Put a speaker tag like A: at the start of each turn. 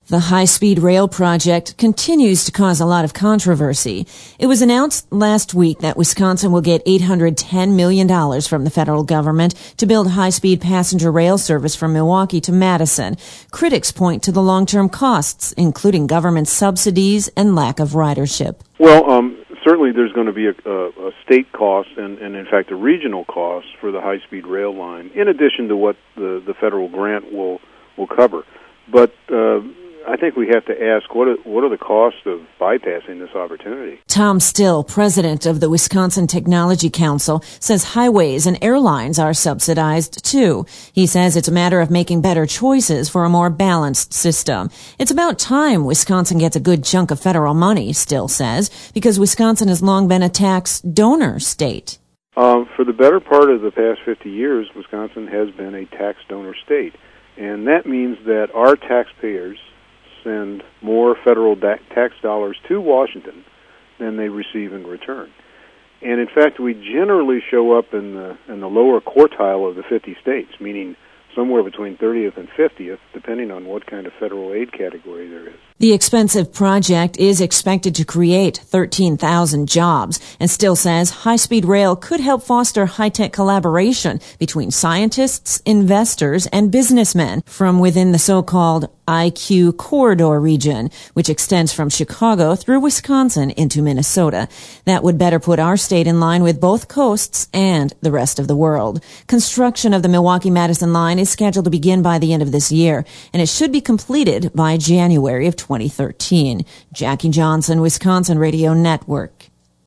A: The high-speed rail project continues to cause a lot of controversy. It was announced last week that Wisconsin will get $810 million from the federal government to build high-speed passenger rail service from Milwaukee to Madison. Critics point to the long-term costs, including government subsidies and lack of ridership.
B: Well, certainly there's going to be a state cost and in fact, a regional cost for the high-speed rail line, in addition to what the federal grant will cover. But I think we have to ask, what are the costs of bypassing this opportunity?
A: Tom Still, president of the Wisconsin Technology Council, says highways and airlines are subsidized too. He says it's a matter of making better choices for a more balanced system. It's about time Wisconsin gets a good chunk of federal money, Still says, because Wisconsin has long been a tax donor state.
B: For the better part of the past 50 years, Wisconsin has been a tax donor state. And that means that our taxpayers send more federal tax dollars to Washington than they receive in return. And in fact, we generally show up in the lower quartile of the 50 states, meaning somewhere between 30th and 50th, depending on what kind of federal aid category there is.
A: The expensive project is expected to create 13,000 jobs, and Still says high-speed rail could help foster high-tech collaboration between scientists, investors, and businessmen from within the so-called IQ Corridor region, which extends from Chicago through Wisconsin into Minnesota. That would better put our state in line with both coasts and the rest of the world. Construction of the Milwaukee-Madison line is scheduled to begin by the end of this year, and it should be completed by January of 2013. Jackie Johnson, Wisconsin Radio Network.